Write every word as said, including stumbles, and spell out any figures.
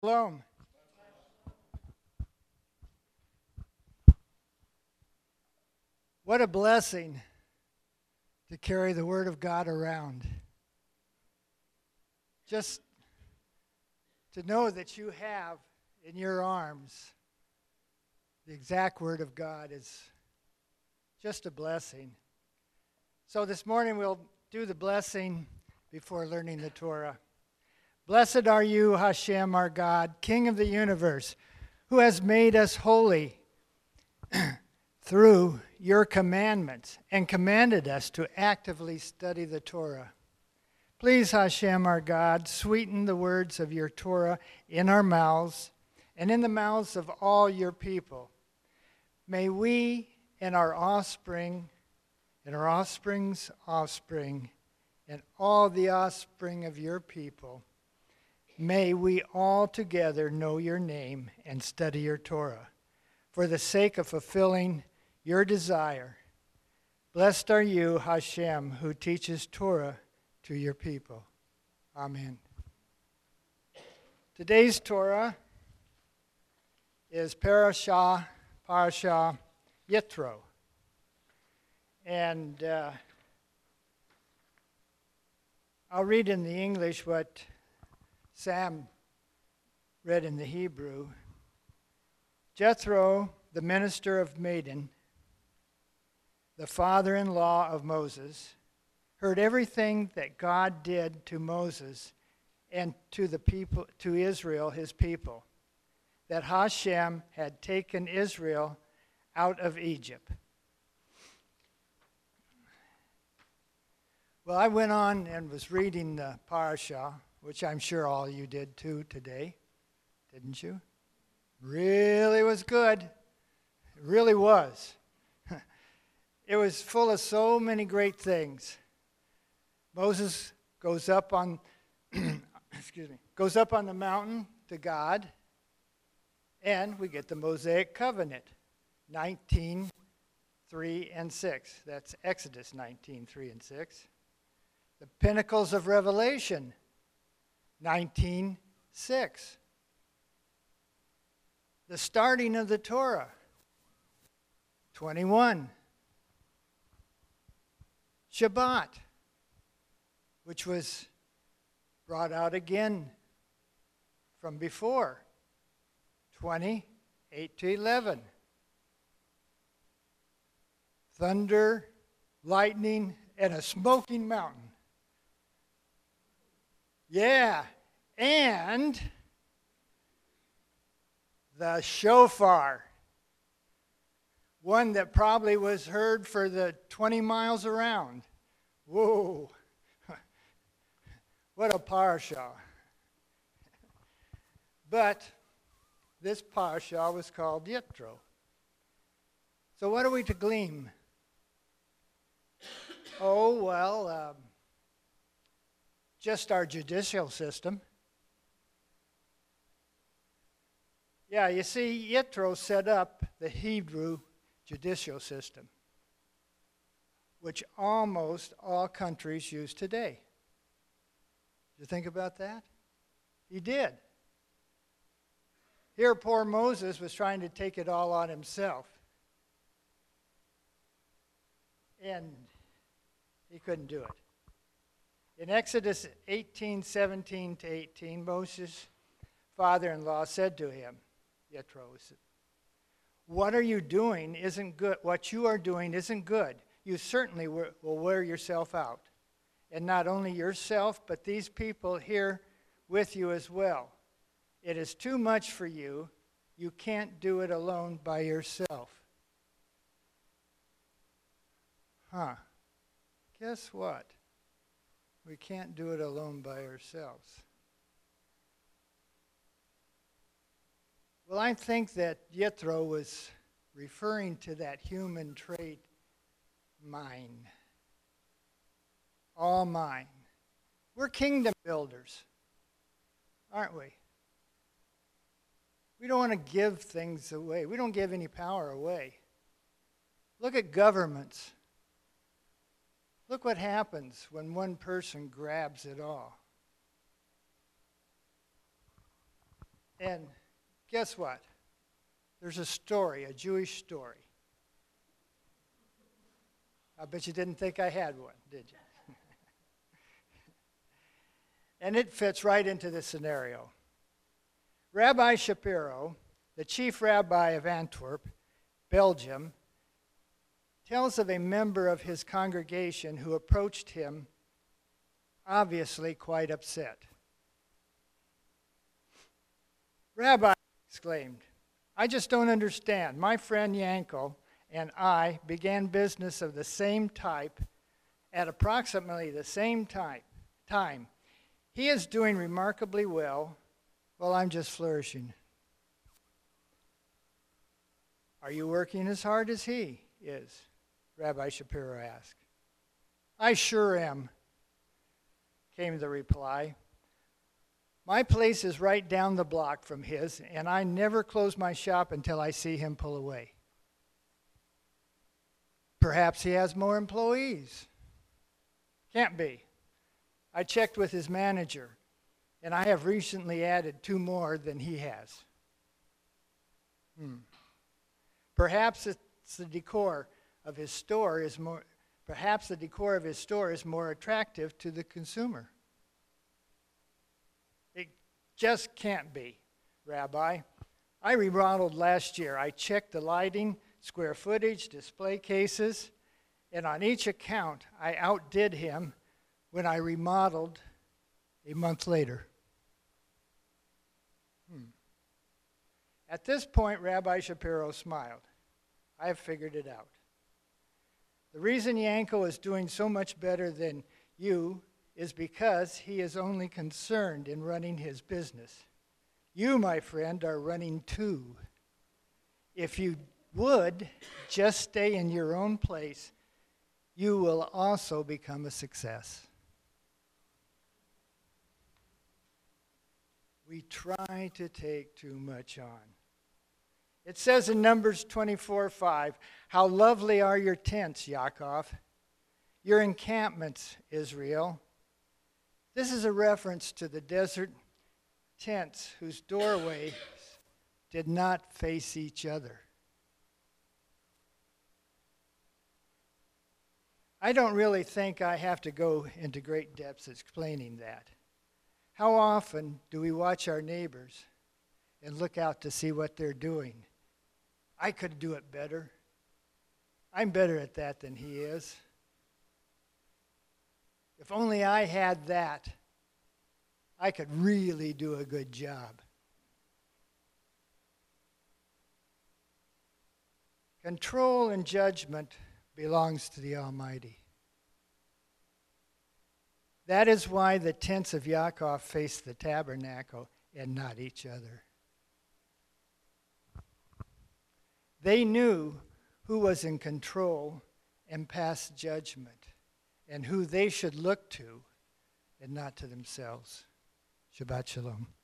Shalom. What a blessing to carry the Word of God around. Just to know that you have in your arms the exact Word of God is just a blessing. So this morning we'll do the blessing before learning the Torah. Blessed are you, Hashem, our God, King of the universe, who has made us holy through your commandments and commanded us to actively study the Torah. Please, Hashem, our God, sweeten the words of your Torah in our mouths and in the mouths of all your people. May we and our offspring and our offspring's offspring and all the offspring of your people, may we all together know your name and study your Torah for the sake of fulfilling your desire. Blessed are you, Hashem, who teaches Torah to your people. Amen. Today's Torah is Parashah, Parashah Yitro. And uh, I'll read in the English what Sam read in the Hebrew. Jethro, the minister of Midian, the father-in-law of Moses, heard everything that God did to Moses and to the people, to Israel, his people, that Hashem had taken Israel out of Egypt. Well, I went on and was reading the parashah, which I'm sure all of you did too today, didn't you? Really was good. It really was. It was full of so many great things. Moses goes up on, excuse me, goes up on the mountain to God, and we get the Mosaic covenant, nineteen, three and six. That's Exodus nineteen, three and six. The pinnacles of Revelation, nineteen, six. The starting of the Torah, twenty-one. Shabbat, which was brought out again from before, twenty, eight to eleven. Thunder, lightning, and a smoking mountain. Yeah, and the shofar, one that probably was heard for the twenty miles around. Whoa, what a parashah. But this parashah was called Yitro. So what are we to glean? Oh, well, um, just our judicial system. Yeah, you see, Yitro set up the Hebrew judicial system, which almost all countries use today. Did you think about that? He did. Here, poor Moses was trying to take it all on himself. And he couldn't do it. In Exodus eighteen, seventeen to eighteen, Moses' father-in-law said to him, Yitro, what are you doing isn't good. What you are doing isn't good. You certainly will wear yourself out. And not only yourself, but these people here with you as well. It is too much for you. You can't do it alone by yourself. Huh. Guess what? We can't do it alone by ourselves. Well, I think that Yitro was referring to that human trait, mine. All mine. We're kingdom builders, aren't we? We don't want to give things away. We don't give any power away. Look at governments. Look what happens when one person grabs it all. And guess what? There's a story, a Jewish story. I bet you didn't think I had one, did you? And it fits right into this scenario. Rabbi Shapiro, the chief rabbi of Antwerp, Belgium, tells of a member of his congregation who approached him, obviously quite upset. "Rabbi," exclaimed, "I just don't understand. My friend Yankel and I began business of the same type at approximately the same type, time. He is doing remarkably well, while I'm just flourishing. Are you working as hard as he is?" Rabbi Shapiro asked. "I sure am," came the reply. "My place is right down the block from his, and I never close my shop until I see him pull away." "Perhaps he has more employees." "Can't be. I checked with his manager, and I have recently added two more than he has." Hmm. Perhaps it's the decor of his store is more perhaps the decor of his store is more attractive to the consumer. "It just can't be, Rabbi. I remodeled last year. I checked the lighting, square footage, display cases, and on each account I outdid him when I remodeled a month later." Hmm. At this point, Rabbi Shapiro smiled. "I have figured it out. The reason Yankel is doing so much better than you is because he is only concerned in running his business. You, my friend, are running two. If you would just stay in your own place, you will also become a success." We try to take too much on. It says in Numbers twenty-four five, "How lovely are your tents, Yaakov, your encampments, Israel." This is a reference to the desert tents whose doorways did not face each other. I don't really think I have to go into great depths explaining that. How often do we watch our neighbors and look out to see what they're doing? "I could do it better. I'm better at that than he is. If only I had that, I could really do a good job." Control and judgment belongs to the Almighty. That is why the tents of Yaakov faced the tabernacle and not each other. They knew who was in control and passed judgment, and who they should look to and not to themselves. Shabbat Shalom.